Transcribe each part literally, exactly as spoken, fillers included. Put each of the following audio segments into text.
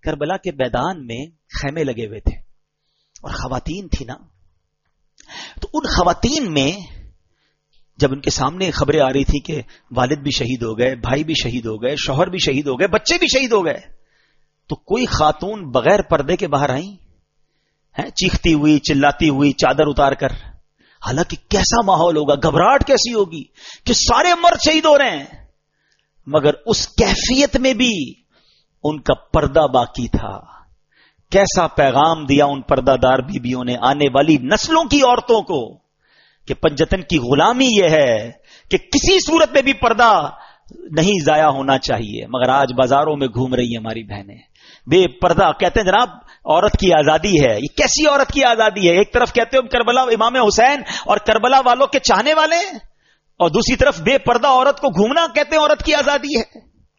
کربلا کے میدان میں خیمے لگے ہوئے تھے اور خواتین تھی نا، تو ان خواتین میں جب ان کے سامنے خبریں آ رہی تھی کہ والد بھی شہید ہو گئے، بھائی بھی شہید ہو گئے، شوہر بھی شہید ہو گئے، بچے بھی شہید ہو گئے، تو کوئی خاتون بغیر پردے کے باہر آئیں ہیں، چیختی ہوئی، چلاتی ہوئی، چادر اتار کر. حالانکہ کیسا ماحول ہوگا، گھبراہٹ کیسی ہوگی کہ سارے مرد شہید ہو رہے ہیں، مگر اس کیفیت میں بھی ان کا پردہ باقی تھا. کیسا پیغام دیا ان پردہ دار بیویوں نے آنے والی نسلوں کی عورتوں کو کہ پنجتن کی غلامی یہ ہے کہ کسی صورت میں بھی پردہ نہیں ضائع ہونا چاہیے. مگر آج بازاروں میں گھوم رہی ہیں ہماری بہنیں بے پردہ، کہتے ہیں جناب عورت کی آزادی ہے. یہ کیسی عورت کی آزادی ہے؟ ایک طرف کہتے ہو کربلا امام حسین اور کربلا والوں کے چاہنے والے ہیں، اور دوسری طرف بے پردہ عورت کو گھومنا کہتے ہیں عورت کی آزادی ہے.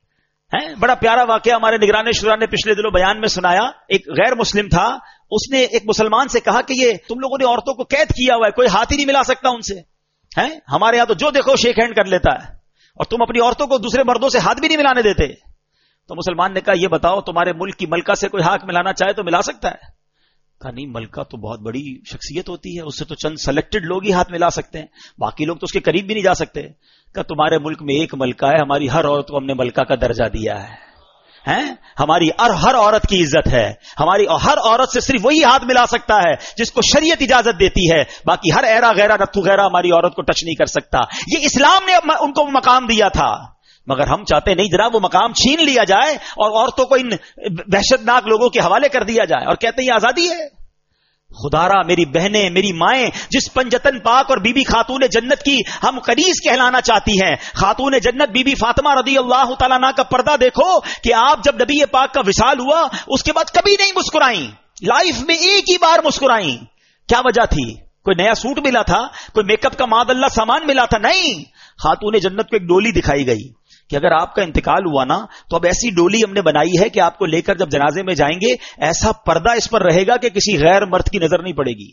بڑا پیارا واقعہ ہمارے نگران شورا نے پچھلے دنوں بیان میں سنایا. ایک غیر مسلم تھا، اس نے ایک مسلمان سے کہا کہ یہ تم لوگوں نے عورتوں کو قید کیا ہوا ہے، کوئی ہاتھ ہی نہیں ملا سکتا ان سے. ہیں ہمارے یہاں تو جو دیکھو شیک ہینڈ کر لیتا ہے، اور تم اپنی عورتوں کو دوسرے مردوں سے ہاتھ بھی نہیں ملانے دیتے. تو مسلمان نے کہا یہ بتاؤ تمہارے ملک کی ملکہ سے کوئی ہاتھ ملانا چاہے تو ملا سکتا ہے؟ کہا نہیں، ملکہ تو بہت بڑی شخصیت ہوتی ہے، اس سے تو چند سلیکٹڈ لوگ ہی ہاتھ ملا سکتے ہیں، باقی لوگ تو اس کے قریب بھی نہیں جا سکتے. کہ تمہارے ملک میں ایک ملکہ ہے، ہماری ہر عورت کو ہم نے ملکہ کا درجہ دیا ہے، ہیں ہماری ہر ہر عورت کی عزت ہے، ہماری ہر عورت سے صرف وہی ہاتھ ملا سکتا ہے جس کو شریعت اجازت دیتی ہے، باقی ہر ایرا غیرہ نتھو غیرہ ہماری عورت کو ٹچ نہیں کر سکتا. یہ اسلام نے ان کو مقام دیا تھا، مگر ہم چاہتے نہیں جناب وہ مقام چھین لیا جائے اور عورتوں کو ان وحشت ناک لوگوں کے حوالے کر دیا جائے، اور کہتے ہیں یہ آزادی ہے. خدارا میری بہنیں، میری مائیں، جس پنجتن پاک اور بی بی خاتون جنت کی ہم قریش کہلانا چاہتی ہیں، خاتون جنت بی بی فاطمہ رضی اللہ تعالیٰ عنہ کا پردہ دیکھو کہ آپ جب نبی پاک کا وصال ہوا اس کے بعد کبھی نہیں مسکرائیں، لائف میں ایک ہی بار مسکرائیں. کیا وجہ تھی؟ کوئی نیا سوٹ ملا تھا؟ کوئی میک اپ کا معاذ اللہ سامان ملا تھا؟ نہیں. خاتون جنت کو ایک ڈولی دکھائی گئی کہ اگر آپ کا انتقال ہوا نا تو اب ایسی ڈولی ہم نے بنائی ہے کہ آپ کو لے کر جب جنازے میں جائیں گے ایسا پردہ اس پر رہے گا کہ کسی غیر مرد کی نظر نہیں پڑے گی.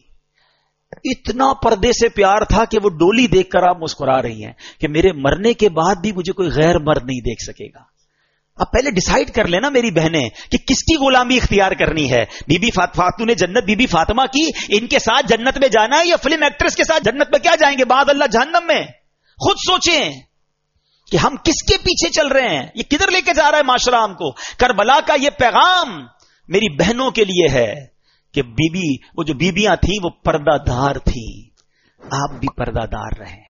اتنا پردے سے پیار تھا کہ وہ ڈولی دیکھ کر آپ مسکرا رہی ہیں کہ میرے مرنے کے بعد بھی مجھے کوئی غیر مرد نہیں دیکھ سکے گا. اب پہلے ڈیسائیڈ کر لینا میری بہنیں کہ کس کی غلامی اختیار کرنی ہے. بی بی خاتون جنت بی بی فاطمہ کی، ان کے ساتھ جنت میں جانا ہے یا فلم ایکٹریس کے ساتھ جنت میں کیا جائیں گے بعد اللہ جہنم میں؟ خود سوچیں کہ ہم کس کے پیچھے چل رہے ہیں، یہ کدھر لے کے جا رہا ہے معاشرہ ہم کو. کربلا کا یہ پیغام میری بہنوں کے لیے ہے کہ بی بی وہ جو بیبیاں تھیں وہ پردہ دار تھیں، آپ بھی پردہ دار رہیں.